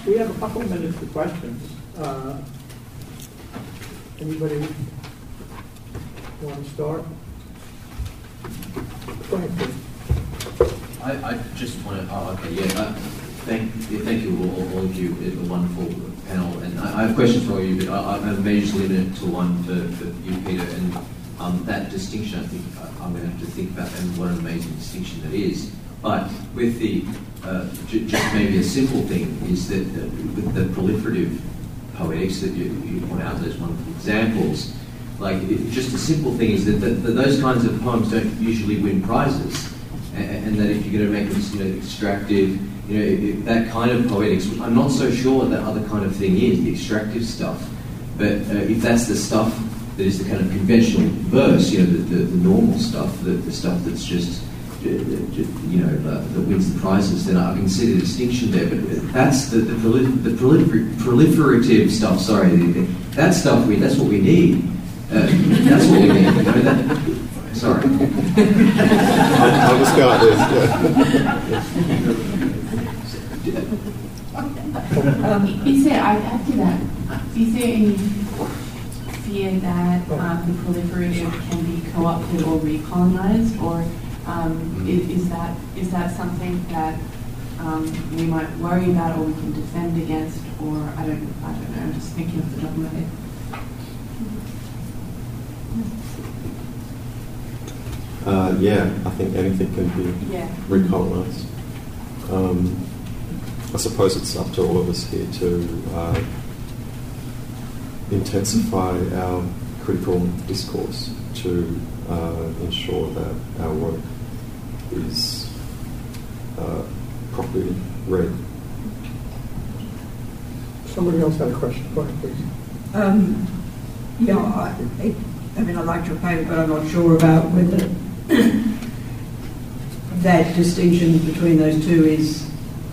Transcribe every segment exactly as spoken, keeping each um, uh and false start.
we have a couple of minutes for questions. Uh, anybody want to start? Go ahead, please. I, I just want to, oh, okay, yeah, uh, thank, yeah, thank you all, all of you, it's a wonderful panel, and I, I have questions for you, but I, I'm majorly limited to one for, for you, Peter, and um, that distinction, I think I'm going to have to think about, and what an amazing distinction that is. But with the, uh, j just maybe a simple thing, is that uh, with the proliferative poetics that you, you point out, those wonderful examples, like, it, just a simple thing is that, that, that those kinds of poems don't usually win prizes. And that if you're going to make them, you know, extractive, you know, if that kind of poetics, I'm not so sure what that other kind of thing is, the extractive stuff. But uh, if that's the stuff that is the kind of conventional verse, you know, the, the, the normal stuff, the, the stuff that's just, uh, you know, uh, that wins the prizes, then I can see the distinction there. But that's the, the, prolif the prolifer proliferative stuff. Sorry, the, the, that stuff. We that's what we need. Uh, that's what we need. You know, that, Sorry. I'll just go at this. um, is there, I'd add to that, is there any fear that um, the proliferative can be co-opted or recolonized, or um, is, is that is that something that um, we might worry about or we can defend against, or I don't, I don't know, I'm just thinking off the top of my head. Uh, yeah, I think anything can be yeah. recolonised. Um, I suppose it's up to all of us here to uh, intensify our critical discourse to uh, ensure that our work is uh, properly read. Somebody else had a question. Go ahead, please. Um, yeah, I, it, I mean, I like your paper, but I'm not sure about whether that distinction between those two is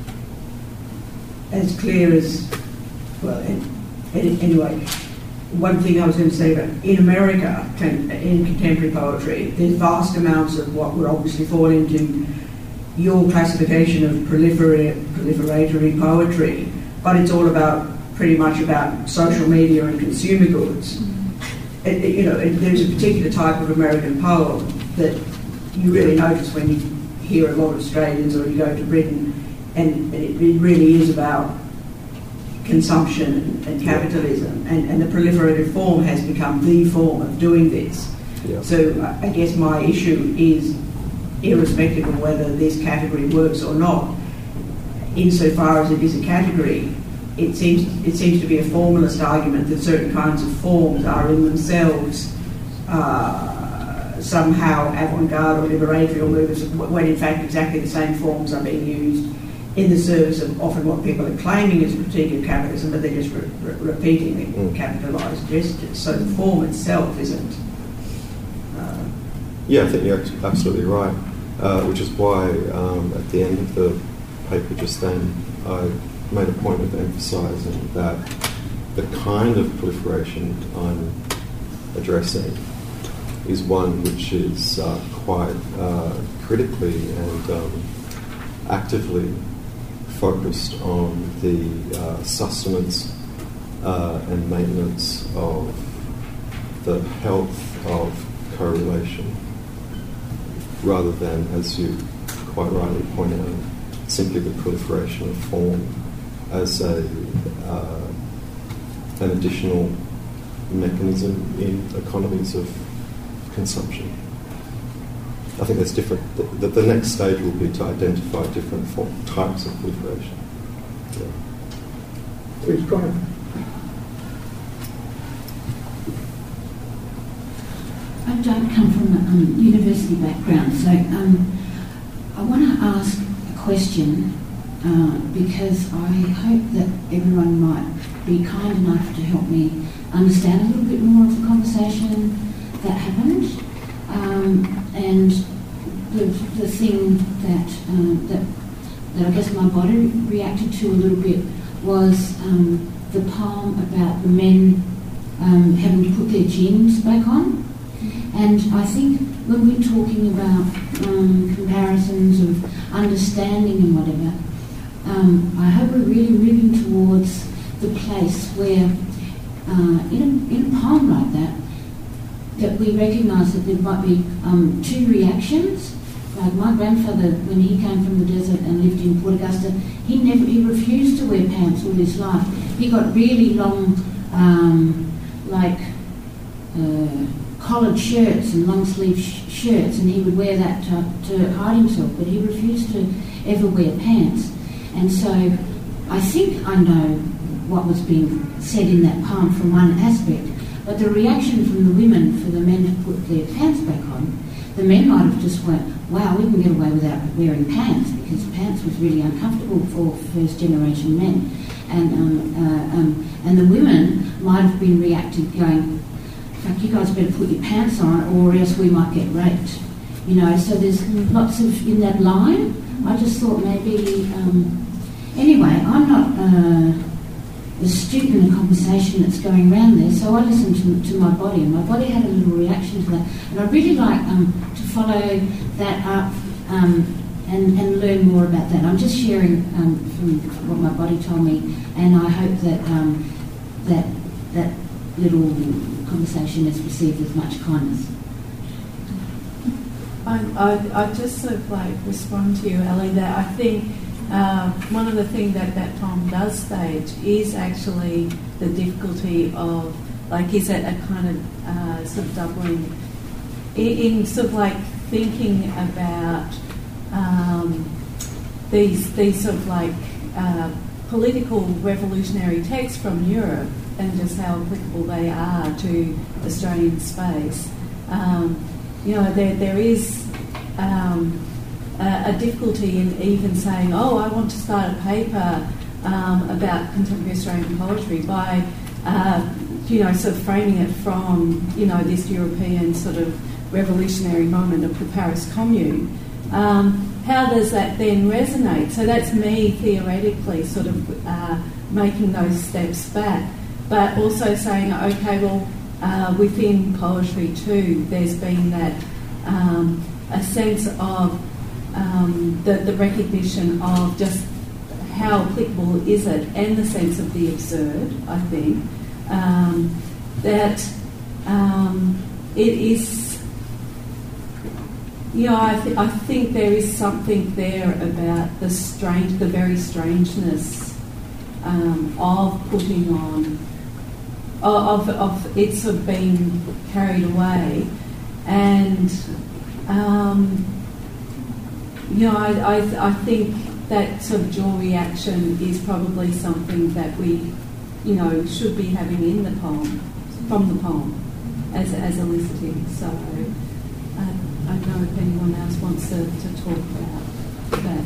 as clear as, well, and, and anyway, one thing I was going to say about, in America, in contemporary poetry, there's vast amounts of what would obviously fall into your classification of proliferatory, proliferatory poetry, but it's all about, pretty much about social media and consumer goods. It, it, you know, it, there's a particular type of American poem that you really notice when you hear a lot of Australians or you go to Britain, and, and it, it really is about consumption and, and capitalism, and, and the proliferative form has become the form of doing this. Yeah. So I guess my issue is, irrespective of whether this category works or not, insofar as it is a category, it seems it seems to be a formalist argument that certain kinds of forms are in themselves uh, somehow avant-garde or liberatory or movements, when in fact exactly the same forms are being used in the service of often what people are claiming is a critique of capitalism, but they're just re re repeating the mm. capitalised gestures. So the form itself isn't. Uh, yeah, I think you're absolutely right, uh, which is why um, at the end of the paper just then, I made a point of emphasising that the kind of proliferation I'm addressing is one which is uh, quite uh, critically and um, actively focused on the uh, sustenance uh, and maintenance of the health of correlation, rather than, as you quite rightly point out, simply the proliferation of form as a uh, an additional mechanism in economies of consumption. I think that's different. The, the, the next stage will be to identify different form, types of proliferation. Yeah. Please go ahead. I don't come from a um, university background, so um, I want to ask a question. Uh, because I hope that everyone might be kind enough to help me understand a little bit more of the conversation that happened, um, and the, the thing that, um, that that I guess my body reacted to a little bit was um, the poem about the men um, having to put their jeans back on. And I think when we're talking about um, comparisons of understanding and whatever, Um, I hope we're really moving towards where uh, in, a, in a poem like that, that we recognise that there might be um, two reactions. Like my grandfather, when he came from the desert and lived in Port Augusta, he never he refused to wear pants all his life. He got really long, um, like uh, collared shirts and long sleeve sh- shirts, and he would wear that to, to hide himself. But he refused to ever wear pants. And so, I think I know what was being said in that poem from one aspect. But the reaction from the women for the men to put their pants back on, the men might have just went, wow, we can get away without wearing pants, because pants was really uncomfortable for first generation men. And um, uh, um, and the women might have been reacted going, fuck, you guys better put your pants on or else we might get raped. You know, so there's lots of, in that line, I just thought maybe, um, anyway, I'm not uh, astute in the conversation that's going around there, so I listened to, to my body, and my body had a little reaction to that. And I'd really like um, to follow that up um, and, and learn more about that. I'm just sharing um, from what my body told me, and I hope that um, that that little conversation is received with much kindness. I, I, I just sort of like respond to you, Ellie, that I think uh, one of the things that that poem does stage is actually the difficulty of, like, is it a kind of uh, sort of doubling in, in sort of like thinking about um, these these sort of like uh, political revolutionary texts from Europe and just how applicable they are to Australian space. Um, You know, there there is um, a, a difficulty in even saying, oh, I want to start a paper um, about contemporary Australian poetry by, uh, you know, sort of framing it from, you know, this European sort of revolutionary moment of the Paris Commune. Um, how does that then resonate? So that's me theoretically sort of uh, making those steps back, but also saying, okay, well, Uh, within poetry too, there's been that um, a sense of um, the, the recognition of just how applicable is it, and the sense of the absurd, I think, um, that um, it is, you know, I, th- I think there is something there about the strange, the very strangeness um, of putting on Of, of it sort of being carried away, and um, you know, I, I I think that sort of jaw reaction is probably something that we, you know, should be having in the poem, from the poem, as as eliciting. So I, I don't know if anyone else wants to, to talk about that.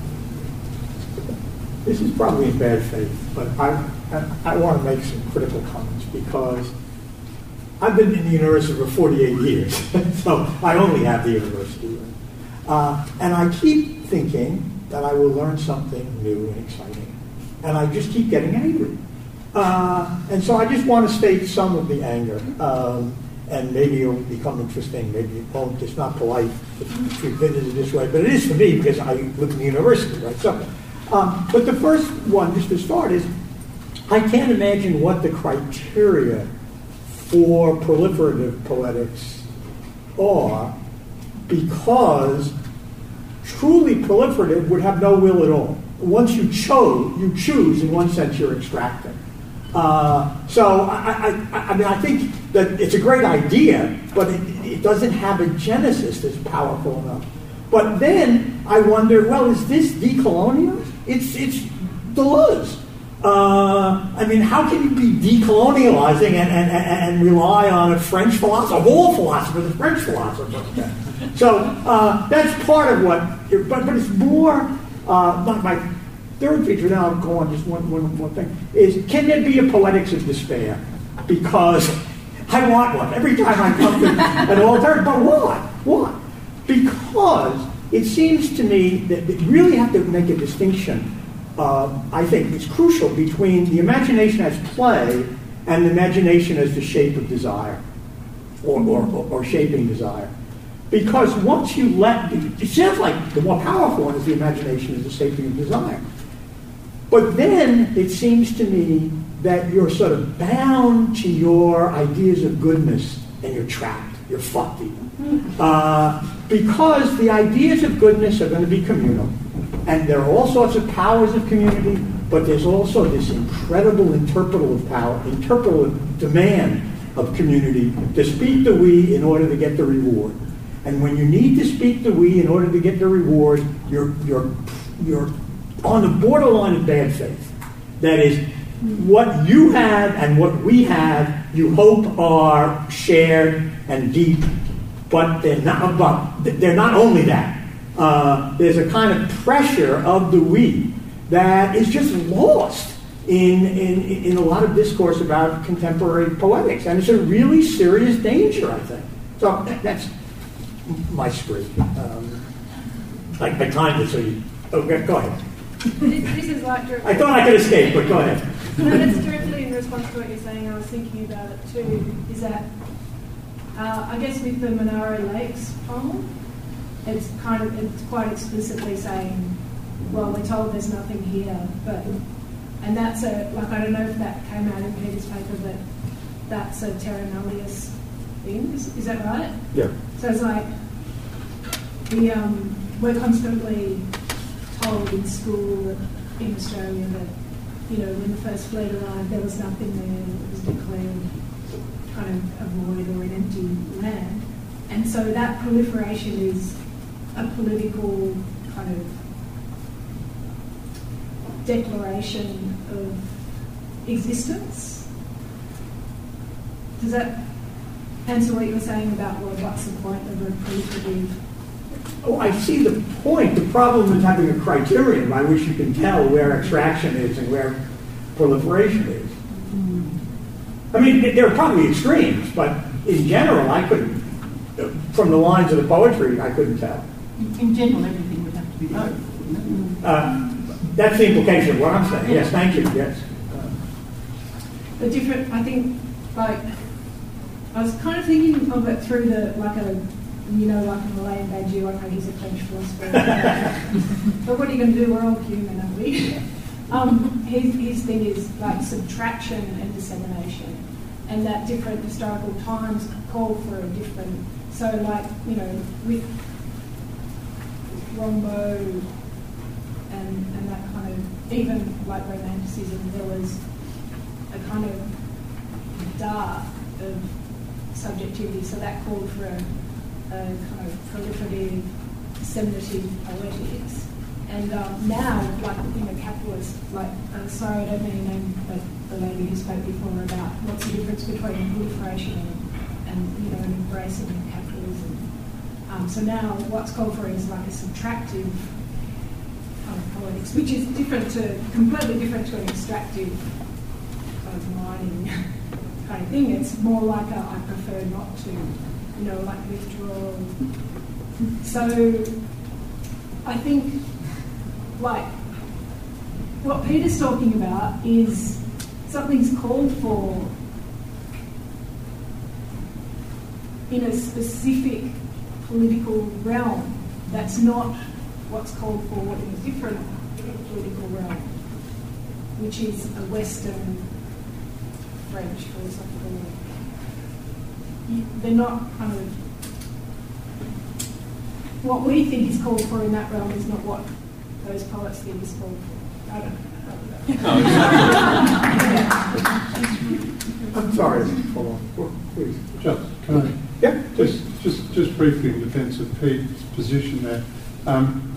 This is probably in bad faith, but I, I, I want to make some critical comments because I've been in the university for forty-eight years, so I only have the university. Uh, and I keep thinking that I will learn something new and exciting, and I just keep getting angry. Uh, and so I just want to state some of the anger, um, and maybe it'll become interesting, maybe it won't. It's not polite to treat visitors this way, but it is for me because I live in the university, right? So. Um, but the first one, just to start, is I can't imagine what the criteria for proliferative poetics are, because truly proliferative would have no will at all. Once you chose, you choose, in one sense, you're extracting. Uh, so I, I, I mean, I think that it's a great idea, but it, it doesn't have a genesis that's powerful enough. But then I wonder, well, is this decolonial? It's it's Deleuze. Uh, I mean, how can you be decolonializing and, and, and, and rely on a French philosopher, of all philosophers, a French philosopher? So uh, that's part of what, but, but it's more, uh, my, my third feature, now I'll go on just one, one more thing, is can there be a poetics of despair? Because I want one. Every time I come to an altar, but what? What? Because it seems to me that you really have to make a distinction, uh, I think it's crucial, between the imagination as play and the imagination as the shape of desire, or, or, or shaping desire. Because once you let, it sounds like the more powerful one is the imagination as the shaping of desire. But then it seems to me that you're sort of bound to your ideas of goodness and you're trapped. You're fucked even. Uh, because the ideas of goodness are going to be communal. And there are all sorts of powers of community, but there's also this incredible interpretive power, interpretive demand of community to speak the we in order to get the reward. And when you need to speak the we in order to get the reward, you're, you're, you're on the borderline of bad faith. That is, what you have and what we have, you hope are shared and deep, but they're not, but they're not only that. Uh, there's a kind of pressure of the we that is just lost in, in, in a lot of discourse about contemporary poetics. And it's a really serious danger, I think. So that, that's my spree. Um, I, I timed it so you... Okay, go ahead. This, this is like... I thought I could escape, but go ahead. No, that's directly in response to what you're saying. I was thinking about it too, is that, uh, I guess with the Monaro Lakes poem, it's kind of, it's quite explicitly saying, well, we're told there's nothing here, but, and that's a, like, I don't know if that came out in Peter's paper, but that's a terra nullius thing, is, is that right? Yeah. So it's like, the, um, we're constantly told in school in Australia that, you know, when the first fleet arrived, there was nothing there, it was declared kind of a void or an empty land. And so that proliferation is a political kind of declaration of existence. Does that answer what you were saying about, well, what's the point of a proliferative? Oh, I see the point. The problem is having a criterion by which you can tell where extraction is and where proliferation is. I mean, there are probably extremes, but in general, I couldn't, from the lines of the poetry, I couldn't tell. In general, everything would have to be both, wouldn't it? Uh, that's the implication of what I'm saying. Yes, thank you. Yes. The different, I think, like, I was kind of thinking of it through the, like a, you know, like a Malayan Badiou, I know he's a French philosopher. But what are you going to do? We're all human, aren't we? Um, his, his thing is like subtraction and dissemination, and that different historical times call for a different, so like, you know, with Rombo and, and that kind of, even like Romanticism, there was a kind of dart of subjectivity, so that called for a, a kind of proliferative, disseminative poetics. And um, now, like, you know, capitalists, like, uh, sorry, I don't mean to name the, the lady who spoke before about what's the difference between proliferation and, and you know, and embracing capitalism. Um, so now what's called for is like a subtractive kind of politics, which is different to, completely different to an extractive kind of mining kind of thing. It's more like a, I prefer not to, you know, like withdrawal. So I think, like, what Peter's talking about is something's called for in a specific political realm that's not what's called for in a different political realm, which is a Western French philosophical. They're not kind of, what we think is called for in that realm is not what those poets think is called for. I don't know. I'm sorry. Hold on, please. Just, can I? Yeah. Just, just, just briefly in defence of Pete's position there. Um,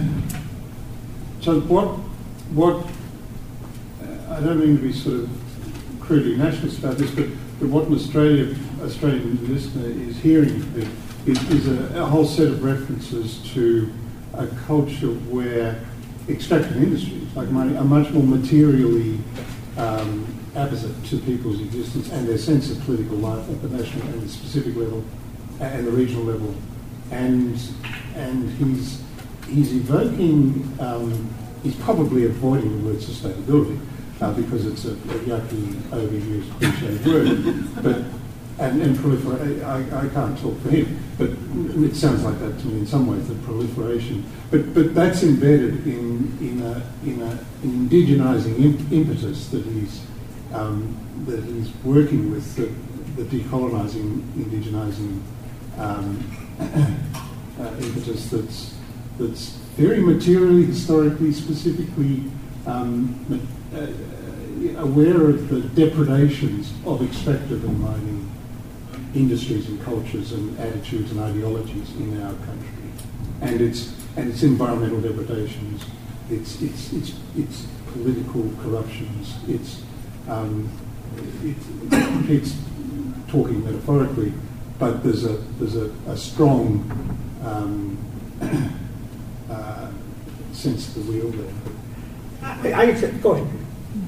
so what, what? Uh, I don't mean to be sort of crudely nationalist about this, but, but what an Australia, Australian listener is hearing is, is a, a whole set of references to a culture where extractive industries, like money, are much more materially um, apposite to people's existence and their sense of political life at the national and the specific level and the regional level. And and he's he's evoking, um, he's probably avoiding the word sustainability uh, because it's a, a yucky, overused, cliched word. But and, and proliferate. I, I can't talk for him, but it sounds like that to me in some ways, the proliferation. But but that's embedded in in a in a an indigenising imp- impetus that he's um, that he's working with, the, the decolonising, indigenising um, uh, impetus that's that's very materially, historically, specifically um, uh, aware of the depredations of extractive and mining industries and cultures and attitudes and ideologies in our country, and its and its environmental depredations, its its its its political corruptions, its um, it, it's talking metaphorically, but there's a there's a, a strong um, uh, sense of the wheel there. I, I accept. Go ahead.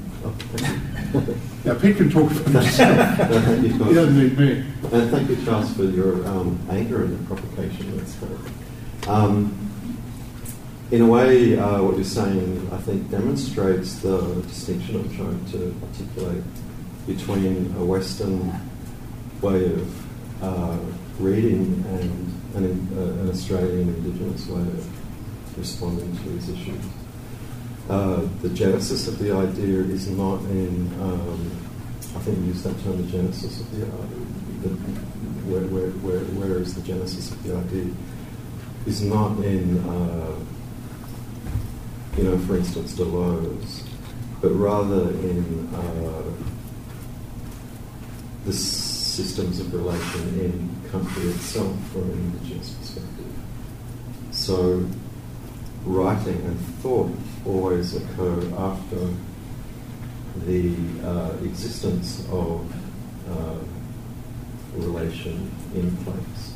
Now, Pete can talk for himself. No, thank you, Charles. He doesn't need me. And thank you, Charles, for your um, anger and provocation. That's great. Um, in a way, uh, what you're saying, I think, demonstrates the distinction I'm trying to articulate between a Western way of uh, reading and an, uh, an Australian Indigenous way of responding to these issues. Uh, the genesis of the idea is not in, um, I think you used that term, the genesis of the idea, the, where, where, where, where is the genesis of the idea, is not in, uh, you know, for instance, Deleuze, but rather in uh, the systems of relation in country itself from an Indigenous perspective. So writing and thought always occur after the uh, existence of uh, relation in place.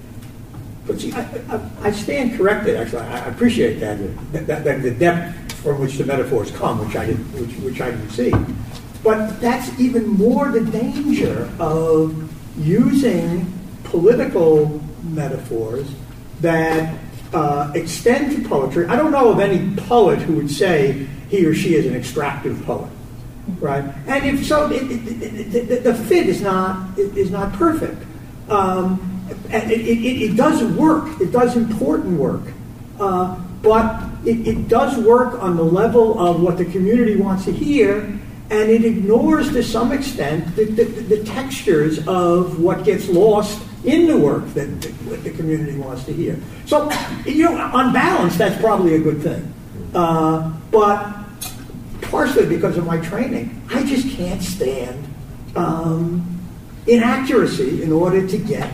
But see, I, I, I stand corrected. Actually, I appreciate that, that, that the depth from which the metaphors come, which I didn't, which, which I didn't see. But that's even more the danger of using political metaphors that uh, extend to poetry. I don't know of any poet who would say he or she is an extractive poet, right? And if so, it, it, it, the, the fit is not is not perfect. Um, it, it, it, it does work. It does important work, uh, but it, it does work on the level of what the community wants to hear, and it ignores to some extent the, the, the textures of what gets lost in the work that, that the community wants to hear. So, you know, on balance, that's probably a good thing. Uh, but partially because of my training, I just can't stand um, inaccuracy in order to get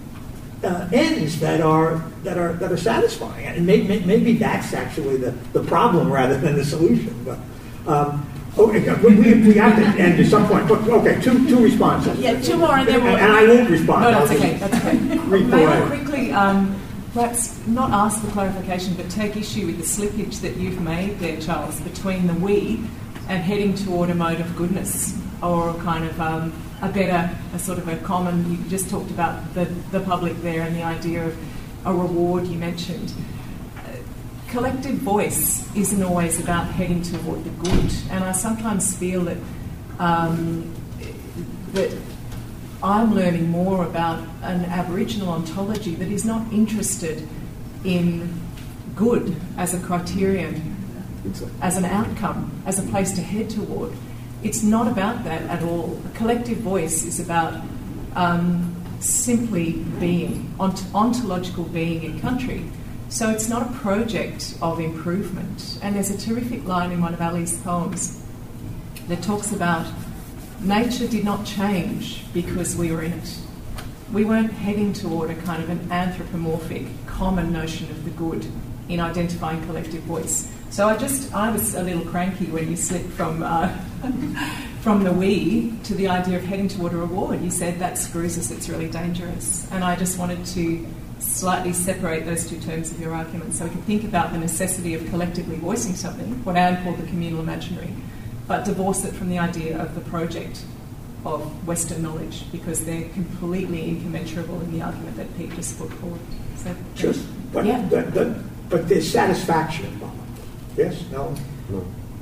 uh, ends that are that are that are satisfying. And maybe, maybe that's actually the, the problem rather than the solution. But um, okay, we, we, we have to end at some point. But, okay, two two responses. Yeah, two more, and then we'll. And, and I won't respond. No, that's I'll okay. just That's okay. read May I away. quickly, um, perhaps not ask for clarification, but take issue with the slippage that you've made there, Charles, between the we and heading toward a mode of goodness, or a kind of um, a better, a sort of a common. You just talked about the the public there and the idea of a reward you mentioned. Collective voice isn't always about heading toward the good, and I sometimes feel that um, that I'm learning more about an Aboriginal ontology that is not interested in good as a criterion, as an outcome, as a place to head toward. It's not about that at all. A collective voice is about um, simply being, ont- ontological being in country. So it's not a project of improvement. And there's a terrific line in one of Ali's poems that talks about nature did not change because we were in it. We weren't heading toward a kind of an anthropomorphic common notion of the good in identifying collective voice. So I just, I was a little cranky when you slipped from uh, from the we to the idea of heading toward a reward. You said that screws us, it's really dangerous. And I just wanted to slightly separate those two terms of your argument so we can think about the necessity of collectively voicing something, what Anne called the communal imaginary, but divorce it from the idea of the project of Western knowledge, because they're completely incommensurable in the argument that Pete just put forward. So, Just, but, yeah. but, but, but there's satisfaction involved. Yes? No? No.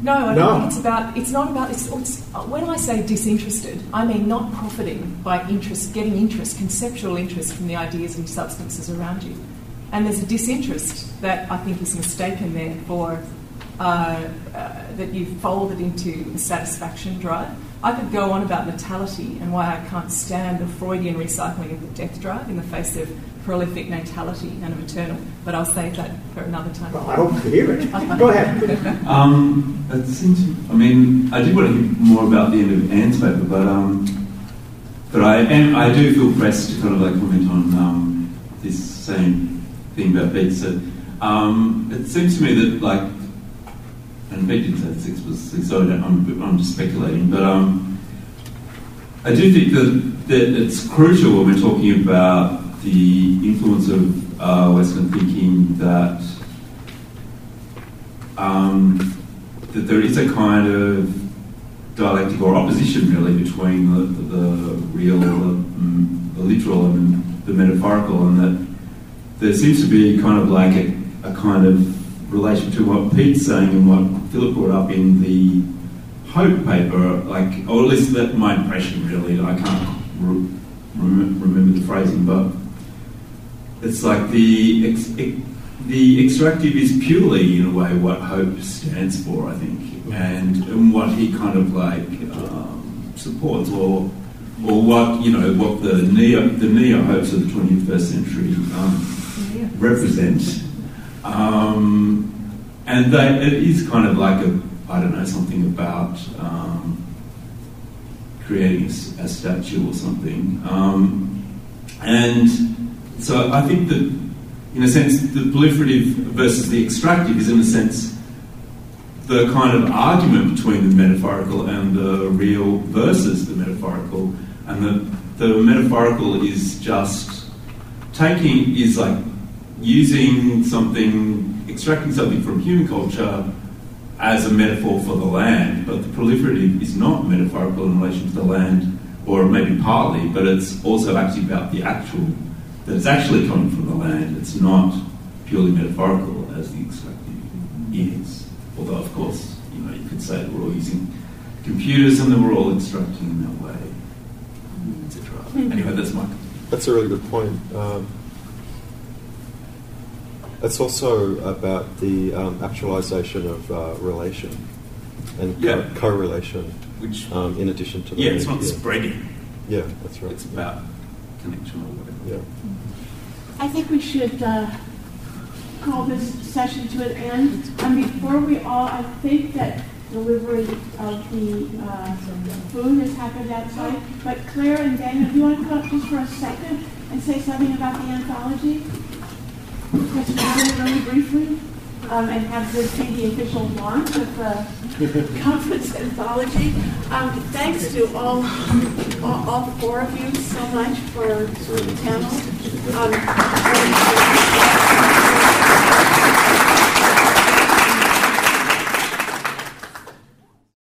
No, I don't No. think it's about. It's not about. It's, it's when I say disinterested, I mean not profiting by interest, getting interest, conceptual interest from the ideas and substances around you. And there's a disinterest that I think is mistaken there for uh, uh, that you've folded into the satisfaction drive. I could go on about natality and why I can't stand the Freudian recycling of the death drive in the face of prolific natality and maternal, but I'll save that for another time. Well, I hope to hear it. Go ahead. Um, it seems, I mean, I did want to hear more about the end of Anne's paper, but um, but I am, I do feel pressed to kind of like comment on um, this same thing about Pete said. Um, it seems to me that like, and Pete didn't say this explicitly, so I don't, I'm, I'm just speculating, but um, I do think that, that it's crucial when we're talking about the influence of uh, Western thinking that um, that there is a kind of dialectic or opposition really between the, the real, the, the literal and the metaphorical, and that there seems to be kind of like a, a kind of relation to what Pete's saying and what Philip brought up in the Hope paper, like, or at least that's my impression really. I can't re- rem- remember the phrasing, but it's like the ex- ex- the extractive is purely, in a way, what Hope stands for, I think, and, and what he kind of like um, supports, or or what you know what the neo the neo hopes of the twenty-first century um, represent, um, and they, it is kind of like a I don't know something about um, creating a, a statue or something, um, and. So I think that, in a sense, the proliferative versus the extractive is, in a sense, the kind of argument between the metaphorical and the real versus the metaphorical. And the, the metaphorical is just taking, is like using something, extracting something from human culture as a metaphor for the land. But the proliferative is not metaphorical in relation to the land, or maybe partly, but it's also actually about the actual that it's actually coming from the land. It's not purely metaphorical as the extractive is. Although, of course, you know, you could say that we're all using computers and that we're all extracting in that way, et cetera. Anyway, that's my... That's a really good point. Um, it's also about the um, actualization of uh, relation and yeah. co- correlation, which um, in addition to the... Yeah, it's not yeah. spreading. Yeah, that's right. It's about connection or whatever. Yeah. I think we should uh, call this session to an end. And before we all, I think that delivery of the uh, food has happened outside. But Claire and Daniel, do you want to come up just for a second and say something about the anthology? Just really, really briefly. Um, and have this be the official launch of the conference anthology. Um, thanks to all, all, all four of you so much for, for the panel. Um,